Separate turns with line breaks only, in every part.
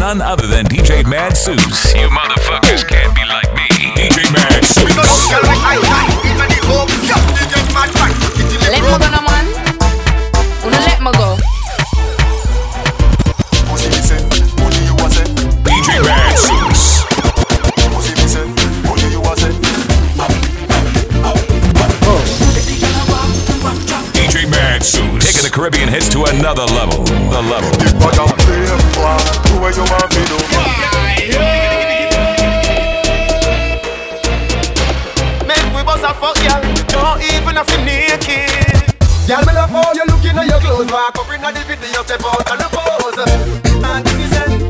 none other than DJ Mad Seuss. You motherfuckers can't be like me. DJ Mad Seuss.
Let me go, no man. Wanna let me go.
DJ Mad Seuss. DJ Mad Seuss. Taking the Caribbean hits to another level. The level.
Make we bust a fuck, y'all. Don't even have to naked. Y'all, me love how you looking at your clothes. Walk up in the video, step out on the pose. And give me send.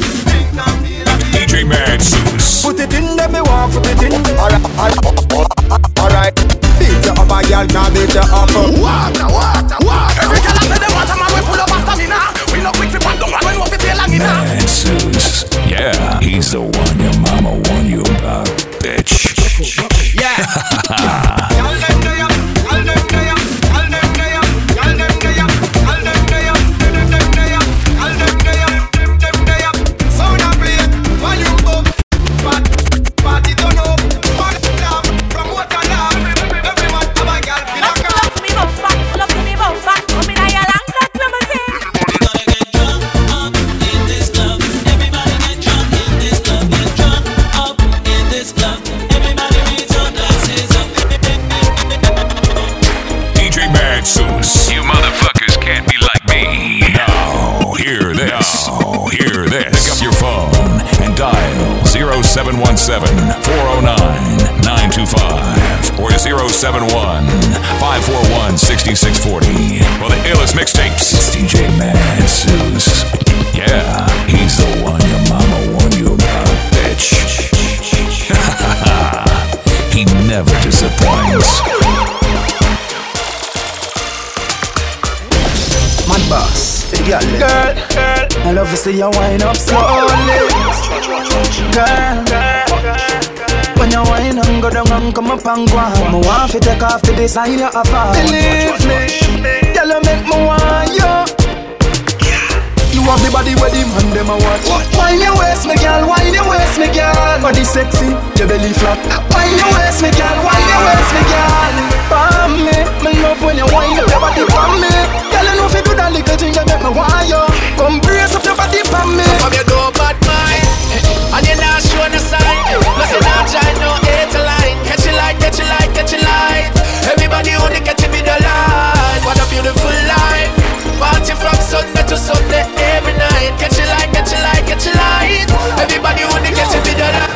DJ Mad Seuss.
Put it in there, me walk, put it in there. Alright. Beat you up, a girl can't beat you up. Water. Every girl I say they want a man, we pull up after me now. We no quick to pop down when we feel like me now.
Mad Seuss. Yeah, he's the one your mama warned you about, bitch.
Yeah.
You motherfuckers can't be like me. Now, hear this. Pick up your phone and dial 0717-409-925 or 071-541-6640 for the illest mixtapes. It's DJ Mad Seuss. Yeah, he's the one your mama warned you about, bitch. He never disappoints.
Man boss, girl, I love to see you wind up slowly. Girl, when you wind and go down and come up and go on, I want to take off the design you have on. Believe me, girl, you make me want you. You have the body where the man them a watch. Wine your waist, me girl, wine your waist, me girl. Body sexy, your belly flat. Wine your waist, me girl, wine your waist, me girl. Palm me, me love when you wine up your body palm me. Girl, you know if you do that little thing, you make me want you. Come brace up your body palm me.
From your door, bad mind, and you not showing the sign. Listen, I'm trying no hate a line. Catch it light, catch it light, catch it light. Everybody only catch it with the light. What a beautiful life. Party from Sunday to Sunday every night. Catch it light, catch it light, catch it light. Everybody only catch it with the light.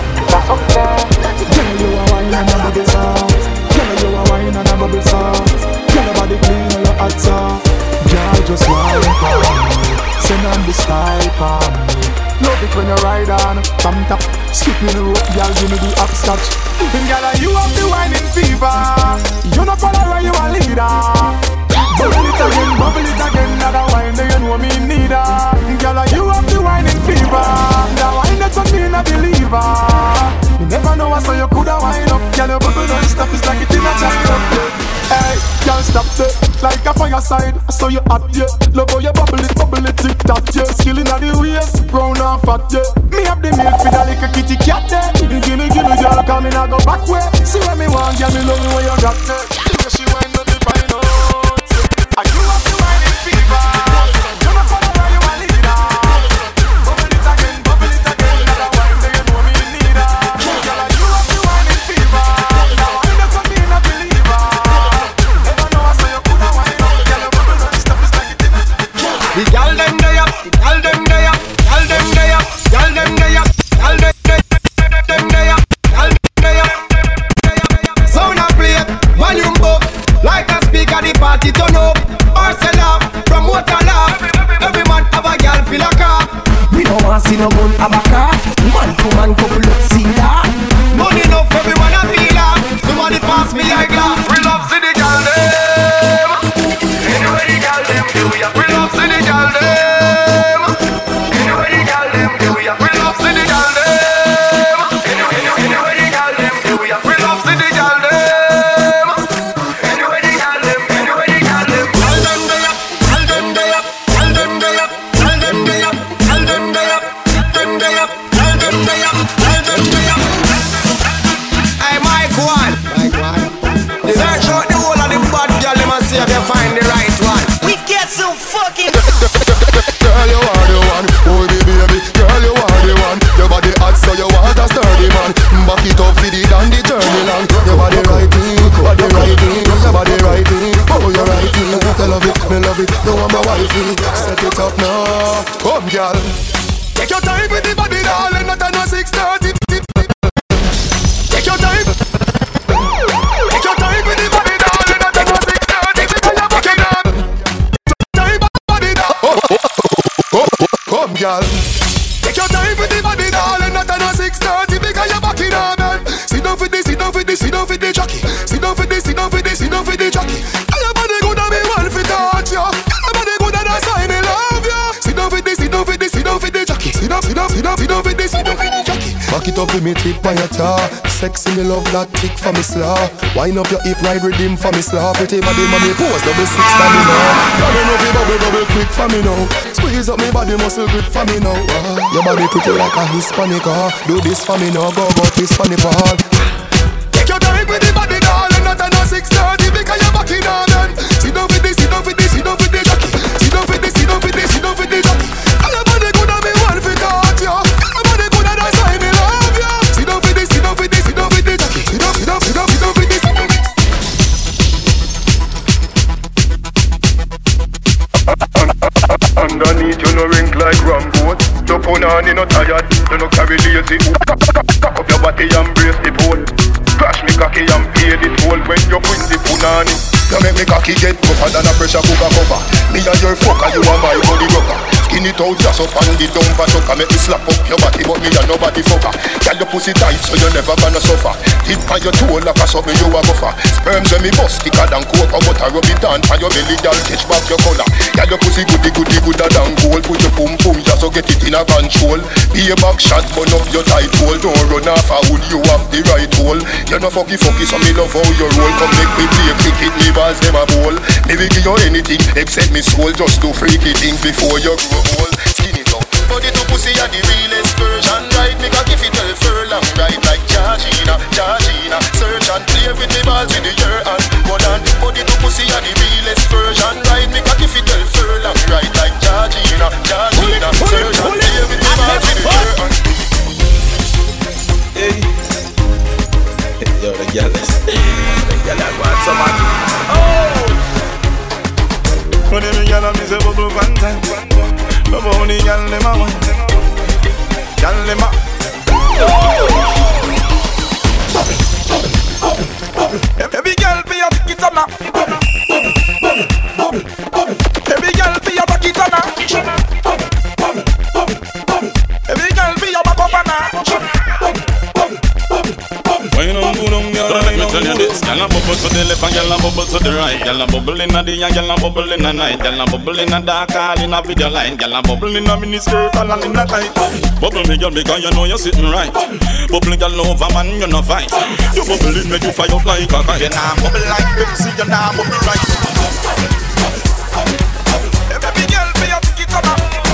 Girl, you a wine and a bubble sauce. Girl, you a wine and a bubble sauce. Girl, your body clean and your hot sauce. Girl, just wine for me. Send on the style for me. Love it when you ride on from top. Skipping the rope, girl, give me the upstretch.
Girl, you have the whining fever. You no follower, you a leader. Bubble it again, another wine, do you know me need her? Girl, you have the whining fever. The wine that's on me, a believer. You never know I saw you coulda wine up. Girl, your bubble don't stop, it's like it in a giant. Hey, can't stop it, like a fireside. I saw you hot, yeah. Love how you bubble it, tick tock, yeah. Skill inna the waist, brown and fat, yeah. Me have the milk for the little kitty cat, yeah. Gimme, girl, come in, I go back way. See what me want, girl, me love me when you got there. Yeah, she wine on the fine out. Are you have the whining fever? You no follow where you a leader. Bubble it again, another wine, do you know me need her? Girl, you have the whining fever. Now wine that's on me, not believer. Never know I saw you coulda wine up. Girl, your bubble don't stop, it's like it in a. The girl them day up, girl them day up, girl them day up, girl them day up, girl them day up, girl them day up. Sound a play, volume up, like a speaker, the party turn up. Arsenal, promote a laugh. Every man have a girl feel a car.
We don't want see no gun have a car. Man to man couple up, see that.
Money enough, everyone a feel her. Somebody pass me a glass. We love see the girl them. Anyway the girl them do ya. We love see the girl them. Anyway the girl them do ya. We love see the girl them. Anyway the girl them do ya. We love see the girl them. Anyway the girl them. Anyway the girl them. Girl them day up. Girl them day up. Girl them day up. Girl them day up. Girl them day up. me love it, no I'm a wifey. Set it up now, come girl. Take your time with the body, darling, not on a 6:30. Take your time. Take your time with the body, darling, not on a 6:30. Time body, come girl. Take your time with the body, darling, not on a 6:30 because you're back in a man. Sit down for this, sit down for this, sit down for the jockey. Sit down for this, sit down for this, sit down for the jockey. Your body good and me want to touch you. Your body good and that's why me love you. Sit down for this, sit down for this, sit down for the jockey. Sit down, sit down, sit down, sit down for this, sit down for the jockey. Back it up with me tip on your tar. Sexy me love that tick for me slaw. Wind up your hip, ride rhythm for me slaw. Pretty body, mommy pose, double six for me now. Bubble up, bubble quick for me now. Squeeze up me body muscle grip for me now. Your body pretty like a Hispanic. Do this for me now, go this for me ball. Take your time with the body, darling, not on a 6:30 because you're back in a man. Sit down with this, sit down with this, sit down with the jockey. Sit down with this, sit down with this, sit down with the jockey. Your body good and me want to touch you. Your body good and that's why me love you. Sit down with this, sit down with this, sit down with the jockey. Sit down, sit down, sit down, sit down with this, sit down with this. Underneath you no rink like Rambo. Your punani no tired, you no carry lazy. Cock up your body and brace the pole. Crash me cocky and pay the toll when you bring the punani. You make me cocky get tougher than a pressure cooker cover. Me and your fucker, you are my body rocker. Skin it out just up and the dumper chucker. Make me slap up your body but me and nobody fucker. Girl your pussy tight so you never gonna suffer. Tip on your toe like a something you a buffer. Sperms when me bust thicker than coke or butter. Rub it on your belly, girl catch back your collar. Girl your pussy goody gooder than gold. Put your pum pum just so get it in a control. Be a back shot burn up your tight hole. Don't run off a hood, you have the right hole. You no fucky so me love how you roll. Come make me play cricket, me balls them a bowl. Me will give you anything except me soul. Just to freaky things before you grow old. Skin it up, body to pussy are the realest version. Right, me cock if it tell furlong. Right like Georgina. Search and play with the balls with the your hand. Go down, body to pussy are the realest version. Right, me cock if it tell furlong. Right like Georgina. Search and play with the balls with the your hand.
Hey. Yo, the girl want some man. Oh! When the girl a miss a bubble one time, but when the girl dem a want, girl dem a. Every girl be a ticket on her. Every girl be a back it on her. Every girl be a back up on her. Let me tell you this, gyal a bubble to the left and gyal a bubble to the right. Gyal a bubble inna day and gyal a bubble inna night. Gyal a bubble inna dark all inna video line. Gyal a bubble inna mini skirt all inna tight. Bubble me gyal because you know you're sitting right. Bubble gyal over man you no fight. You bubble it make you fire up like a kite. You nah bubble like Pepsi, you nah bubble right. Every gyal be a ticket on her.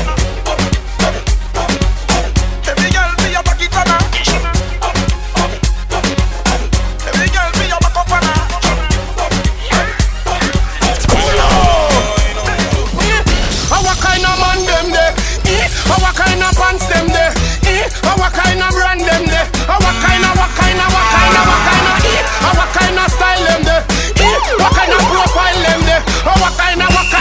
Every gyal be a bucket on her.
What kind of pants them there? What kind of brand them there? What kind of style them there? What kind of profile them there? What kind of boy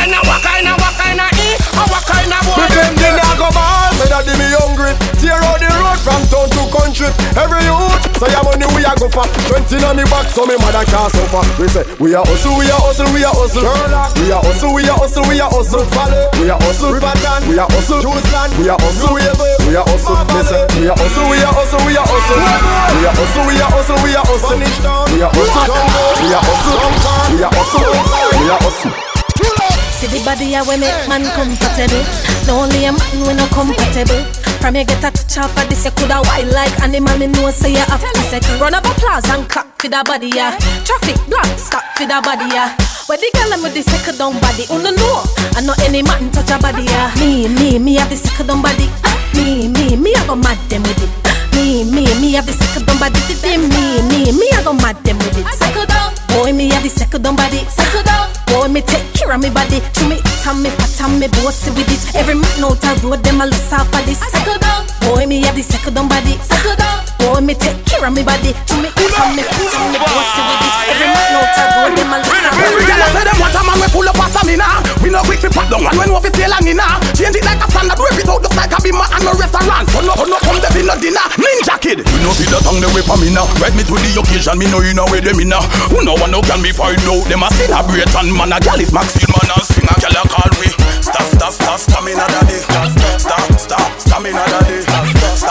them there? Me go ball, me daddy me hungry. Tear out the road from town to country. Every youth, say I'm money we a go for. 20 on me back, so me mother can't suffer. We say we a hustle, we a hustle, we a hustle. We a hustle, we a hustle, we a hustle. We a hustle, Riverton. We a hustle, Juiceland. We a hustle, we a hustle. Me say we a hustle, we a hustle, we a hustle. We a hustle, we a hustle, we a hustle. We a hustle, we a hustle. We a hustle, we a hustle.
See the body a we make man comfortable. No only a man we no compatible. From you get a touch off of this, you coulda wild like animal. Me know say you have to second. Run up applause and clap for the body, yeah. Traffic block, stop for the body, yeah. Where the girl with the second down body, no know. I know any man touch a body, yeah. Me have the second down body. Me I go mad them with it. Me have the second down body. Me I go mad them with it. Second down, boy, me have the second down body. Second down, boy, me take care of me body. To me, tam me fat, me bossy with it. Every man out a road, them a lose off of this. Second down, boy, me have the second down body. Second down, boy, me take care of me body. To me, tam me fat, me bossy with it. Every man out a road, them a lose off of this. Say them what a man we pull up
stamina. Ride me to the occasion, me know you know where them in. Who no one no can me find out. Them a celebrate and man a gal is Maxfield man and swing a gal a call me. Stop, stamina daddy. Stop, stamina daddy. Stop.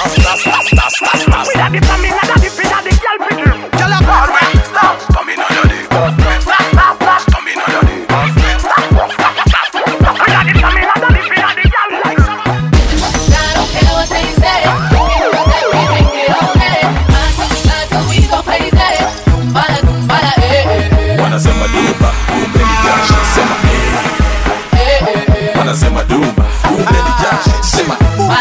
We daddy stamina daddy, we daddy gal picky. Gal a call me. Stop, stamina daddy. Stop, stamina daddy. Stop. We daddy stamina daddy, we daddy gal like some.
I don't care what they say. We drink it all day. So we go crazy. Dumbala, eh.
Wanasema dumba, kumbe ni jasho, sema wanasema dumba, kumbe ni jasho, sema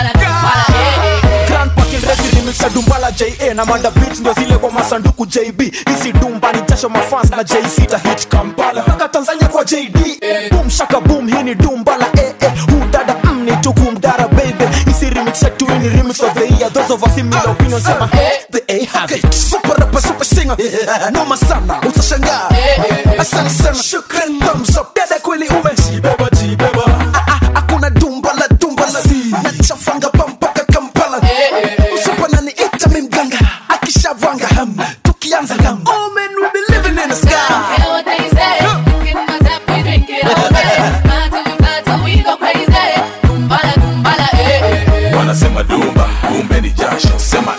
Grand Parking Resi remix ya Dumbala J.A. na manda beats ndio zile kwa masanduku JB. Isi dumba ni jasho mafans na J.C. ta hit Kampala mpaka Tanzania kwa JD. Boom shaka boom, hii ni Dumbala Udada ni tukumdara baby. Isi remix yetu ni remix of the year. Those of us in my opinion sema the A have it. Super rapper, super singer. Noma sana, utashangaa. Asante sana, shukran, thumbs up. Dada kweli umejibeba. Hakuna Dumbala nachafanga pampaka Kampala. Usupa nani ita mimganga akishavanga tukianza lam. All men will be living in the sky.
I don't care what they say. Look in my tap, we drink it all day. Fly till we go crazy. Dumbala, eh.
wanasema dumba, kumbe ni jasho, sema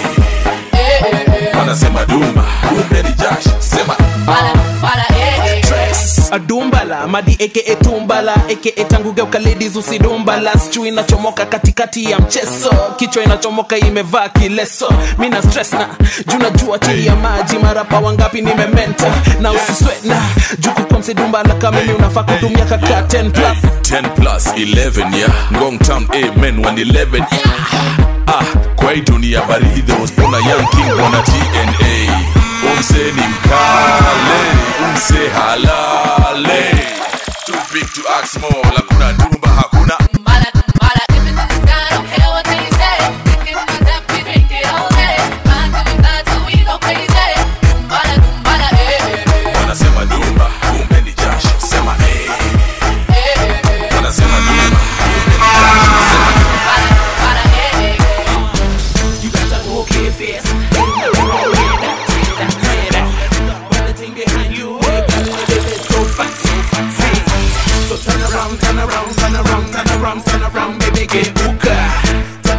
wanasema dumba, kumbe ni jasho, sema
Dumbala, eh.
Dumbala, madi aka Tumbala aka tangugeuka ladies usidumbala. Sijui inachomoka katikati ya mchezo, kichwa inachomoka imevaa kileso. Mina stress na juu najua chini ya maji. Marapa wangapi nimementa na usisweat na juku kwa msedumbala kama mimi unafaa kudumia kaka 10 plus
10 plus 11 yeah. Ngong Town amen 111 yeah. Kwa hii dunia baridi uspona young king wana TNA. Umse ni mkale, umse halale. Too big to ask more, lakuna dumba hakuna.
Dumbala, living in the sky, don't care what they say. Look in my tap, we drink it all day. Fly till we go crazy. Dumbala, eh.
Wanasema dumba, kumbe ni jasho, sema wanasema dumba, kumbe ni jasho, sema
Dumbala, eh.
You got to go fast. So turn around, baby, get hookah. Turn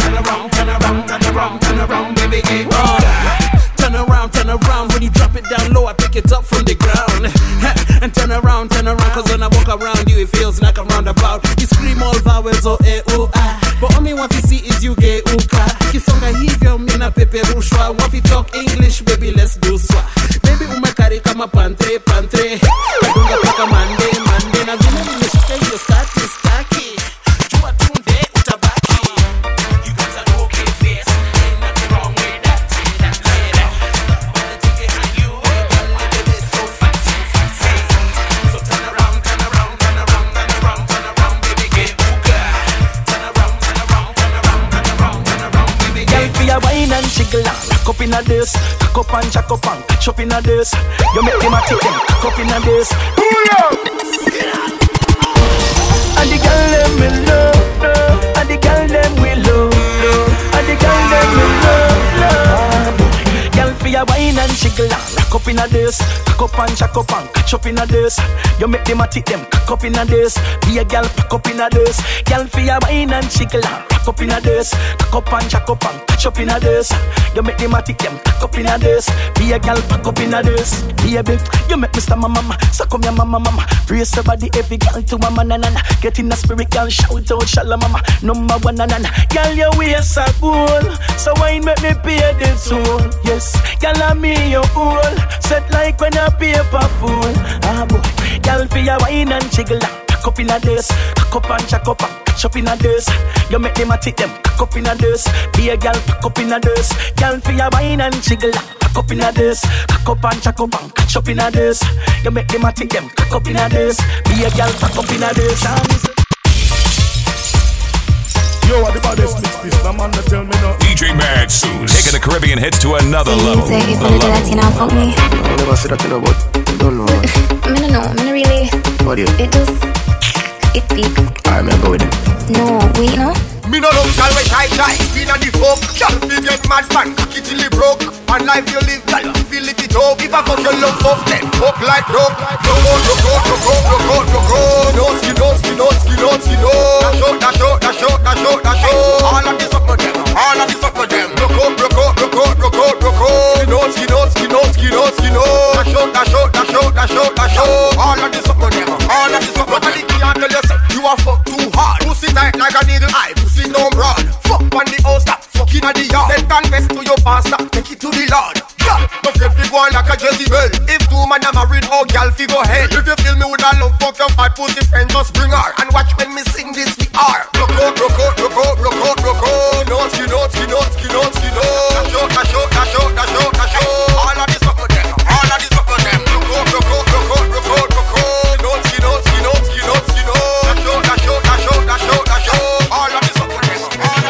around, baby, get hookah. Turn around, when you drop it down low, I pick it up from the ground. And turn around, cause when I walk around you, it feels like a roundabout. You scream all vowels, oh, but all me want to see is you get hookah. Kisonga hivyo, mina peperushwa. Want to talk English, baby, let's do swa. Baby, umekari kama pantre. Kadunga paka mande. Na vile nimeshika hiyo skati staki. Jua tunde utabaki. You got to go fast. Ain't nothing wrong with that. But the thing behind you, girl, little bit so fat. So turn around, baby, get hookah. Turn around, baby, get
Girl, for your wine and jiggle and rock up in a this. Cock up and jack up and catch up in a this. You make them a tick them, cock up in a this. And the girl them will love, and the girl them will love, and the girl them will love. Girl, for your wine and jiggle and rock up in a this. Cock up and jack up and catch up in a this. You make them a tick them, cock up in a this. Be a girl, pack up in a this. Girl, for your wine and jiggle and rock up in a this. Cock up and jack up and catch up in a this. You make them a tick them, cock up in a this. Be a girl, pack up in a this. Baby, you make Mr. Mama, so come here mama. Brace your body, every girl to mama nanana. Get in the spirit, girl, shout out, shala mama. Number one nanana. Girl, your waist a goal, so wine make me pay the toll. Yes, girl, I'm me your owl. Set like when a paper fool. Boy, girl, for your wine and jiggle. Cock up in a this, cock up and jack up and catch up in a this. You make them a tick them, cock up in a this. Be a girl, pack up in a this. Girl, for your wine and jiggle. Cock up in a this, cock up and jack up and catch up in a this. You make them a tick them, cock up in a this. Be a girl, pack up in a this.
Yo, what the baddest mix this? The man that tell me no.
DJ Mad Suze, taking the Caribbean hits to another level.
Say if I do that, you know, fuck me.
I never said that to you, but don't know.
I don't know, I really.
What do you?
It just, it big.
I'm gonna go with it.
No, wait, no.
Me no love girl we shy. Inna the folk, girl we get mad man, cocky till it broke. And life you live, girl you feel it up. If I fuck your love fuck, then fuck like rock. No skin. Dash out. All of this up for them. Rock out. Skin out. Dash out. All of this up for them. Nobody can't tell yourself you are fuck too hard. Pussy tight like a needle eye. Pussy no broad. Fuck on the house that fucking at the yard. Then confess to your pastor. Take it to the Lord. Yeah, no feel fi go on like a Jezebel. If two man are married, oh girl fi go hell. If you feel me with a love, fuck your fat pussy friend, just bring her. And watch when me sing this we are. Rock out. No skin out. Dash out. All of this up for them. Rock out. Skin out. Dash out. All of this up for them.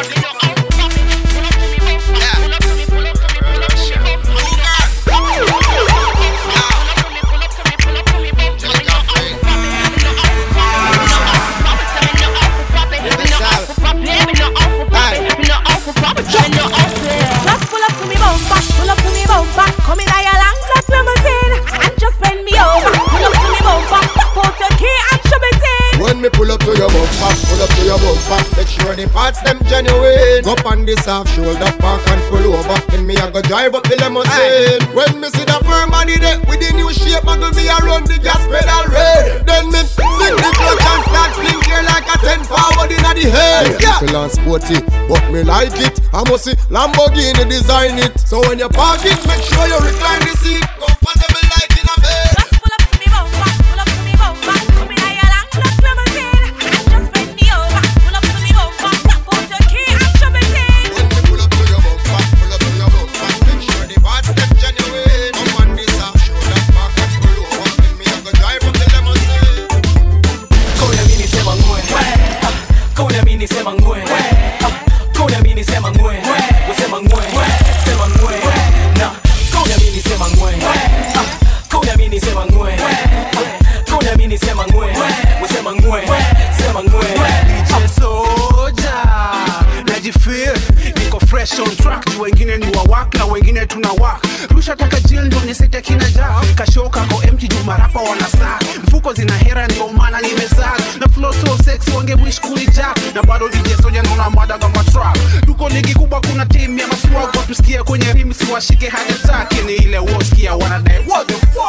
Just pull up to me bumper. Come in your long black limousine and just bend me over. Pull up to me bumper, pop out your key and shove it in.
When me pull up to your bumper, make sure the parts them genuine. Up on this half shoulder, park and pull over. Then me I go drive up the limousine. When me see the firm body there with the new shape, muggle me around the gas pedal red. Then me sing the clutch and start fling here like a 10 forward inna the head. Little and sporty, but me like it. I must see Lamborghini design it. So when you park it, make sure you recline the seat. Comfortable like in a bed.
Just pull up to me bumper. Come in your long black limousine and just bend me over. Pull up to me bumper, pop out your key and shove it in.
When me pull up to your bumper, make sure the parts them genuine. Up on this half shoulder, park and pull over. Then me I go drive up the limousine.
Kona mini sema ngwe, kona mini sema ngwe, kona mini sema ngwe, sema ngwe, na kona mini sema ngwe, kona mini sema ngwe, kona mini sema ngwe, sema ngwe.
DJ Soja, najifeel niko fresh on track. Ni wengine ni wawak na wengine tunawak. Rusha taka jil ndo nisete kina jao. Kashoka ko empty juu marapa wanasak. Mfuko zina hera ndio maana nimesag. Na flow so sexy wange wish kulijak. Na bado DJ Soja naona mada kama track. Tuko ligi kubwa kuna team ya maswag. Watu sikia kwenye rim si washike hadi taki. Ni ile woskia wanadai what the fuck.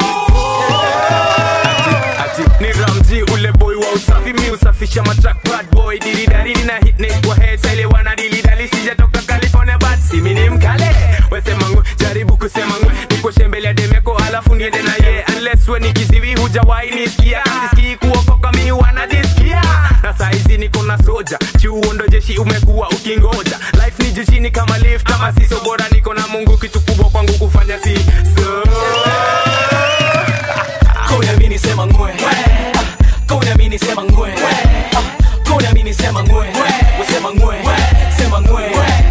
Ni Ramji ule boy wa usafi. Mi usafisha matrack bad boy. Dili dalili na hit neck kwa head. Saile wana dili dali sijatoka California but si mini mkale. Wesema ngwe jaribu kusema ngwe. Niko shembele ya demeko alafu niende na ye. Unless we nikiziwi hujawahi nisikia. Sisikii kuokoka mi wanajisikia. Na saizi niko na soja. Chuo ndo jeshi umekuwa ukingoja. Life ni jijini kama lift. Kama siso bora niko na Mungu kitu kubwa kwangu kufanya si so. Kona mini sema ngwe, kona mini sema ngwe, kona mini sema ngwe, sema ngwe.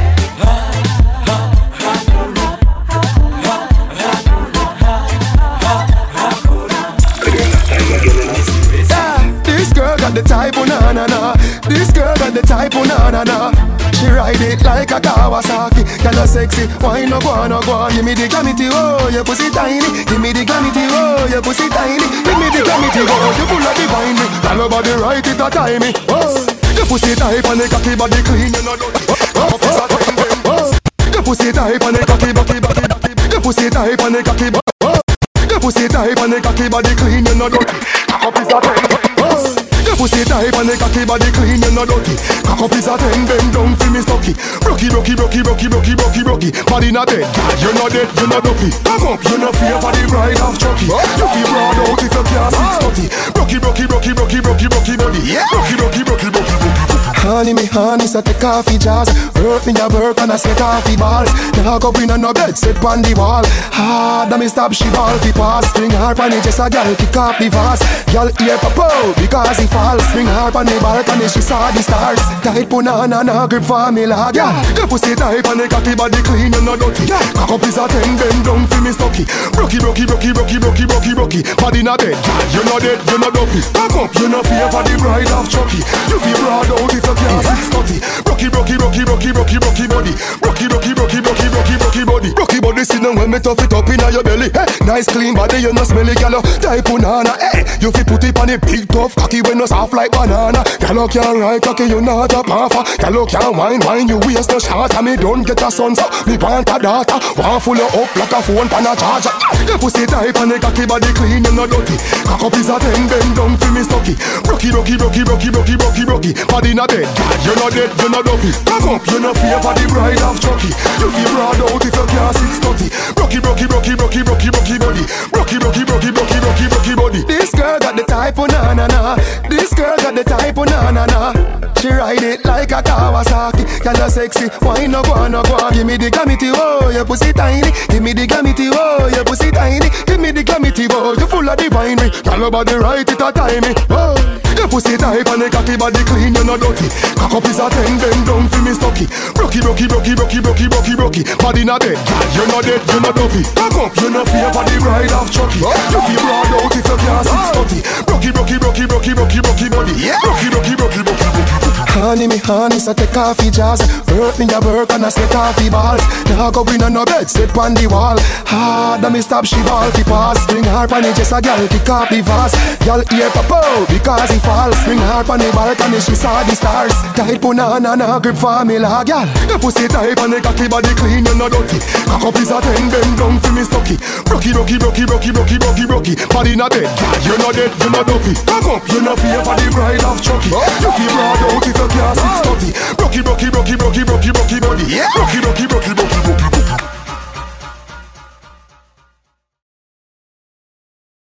This girl got the type of na. This girl got the type of na. She ride it like a Kawasaki. Kinda sexy, why no go. Give me the glamity, oh, your pussy tiny. Give me the glamity, oh, your pussy tiny. Give me the glamity, oh, you full of divine. Tell nobody right it a time me. Oh, your pussy tight and the cocky body clean. You know oh, your pussy tight and the cocky body. Your pussy tight and the cocky body. Your pussy tight and the cocky body clean. You know cock up is a 10. Oh. Your pussy tight and the cocky body clean, you no dirty. Cock up is a 10, bend down for me stocky. Rocky. Body not dead, you no dead, you no dopey. Come up, you no fear for the bride of Chucky. You feel broad out if you can't 630. Rocky body. Rocky. Honey me honey, so take coffee jars. Work me a work and I set coffee balls. Now go in on no bed, sit on the wall. Hard, me stop she ball fi pass. String her on it, just a girl kick off the vase. Girl ear pop because he falls. String her on the balcony, she saw the stars. Tight punana, no grip for me lad. Yeah, your pussy tight and the cocky body clean and no dirty. Cock up is a 10, bend down fi me stocky. Rocky. Body not dead, you no dead, you no dopey. Cock up, you no fear for the bride of Chucky. You feel broad out if you
can't 630. Rocky body. Rocky body, see now when me tough it up inna your belly. Hey, nice clean body, you no smelly, gyal. Type banana, hey, you fi put it on the big tough cocky when no soft like banana. Gyal can't ride cocky, you not a pamper. Gyal can't wine, you waist no short. And me don't get a son, so me want a daughter. Want full you up like a phone pan a charger. Your pussy type and the cocky body clean, you no dirty. Cock up is a 10, bend down fi me stocky. Rocky, body na dead. You no dead, you no dopey. Cock up, you no fear for the bride of Chucky. You feel broad out if you can't 630. Rocky body. Rocky body. This girl got the type of na. This girl got the type of na. She ride it like a Kawasaki. Girl sexy, why no go. Give me the glamity, oh, your pussy tiny. Give me the glamity, oh, your pussy tiny. Give me the glamity, oh, you full of the winery. Girl your body right, it a timey. Oh, your pussy tight and the cocky body clean, you no dirty. Cock up is a 10, bend down fi me stocky. Rocky. Body na dead, you no dead, you no dopey. Cock up, you no fear for the bride of Chucky. You feel broad out if you can't 630. Rocky body. Honey, me honey, so take off your jaws. Work me a work and I set off your balls. Now go in on no bed, sit on the wall. Hard and me stop, she ball fi pass. Bring her pan it, just a girl kick off the vase. Girl ear popo, because he falls. Bring her pan the balcony, she saw the stars. Tight punana, na grip formula, girl. Your pussy tight and the cocky body clean, you no dirty. Cock up is a 10, bend down fi me stocky. Rocky. Body na dead, you no dead, you no dopey. Cock up, you no fear for the bride of Chucky. You feel broad out if you can't 630. Rocky body. Rocky